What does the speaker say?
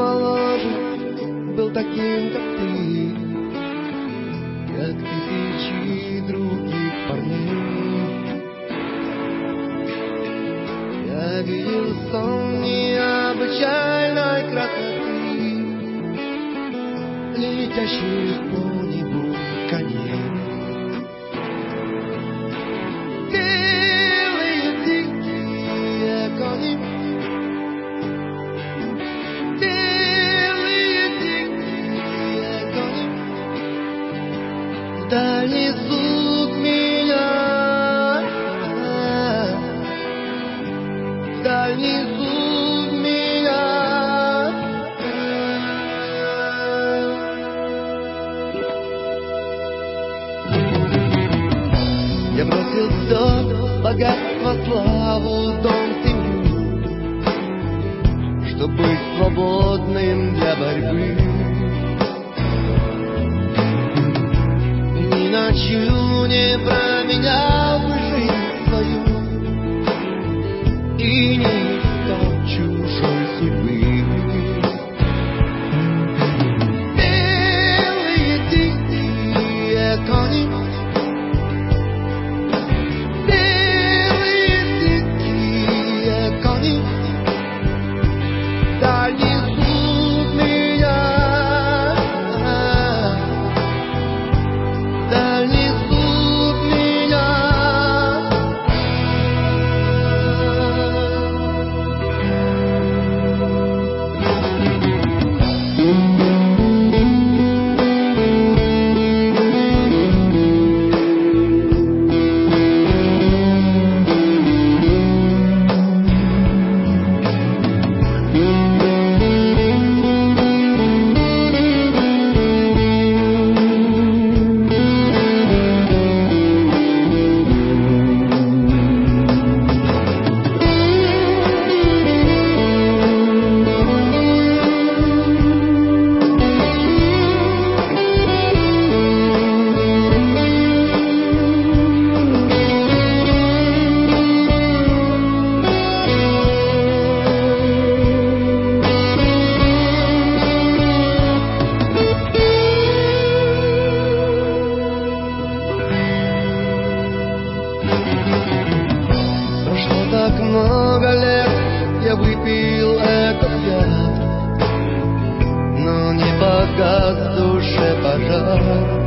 моложе, был таким, как ты, как тысячи других парней. Я видел сон необычайной красоты, летящих по небу коней. Белые дикие кони, белые дикие кони, вдаль несут меня, вдаль несут меня. Я бросил все, богатство, славу, дом, семью, чтобы быть свободным для борьбы. Ни на чью не променял бы жизнь свою и не искал чужой судьбы. Белые дикие кони, вдаль несут меня, вдаль несут меня. Прошло так много лет, я выпил этот яд, но не погас в душе пожар.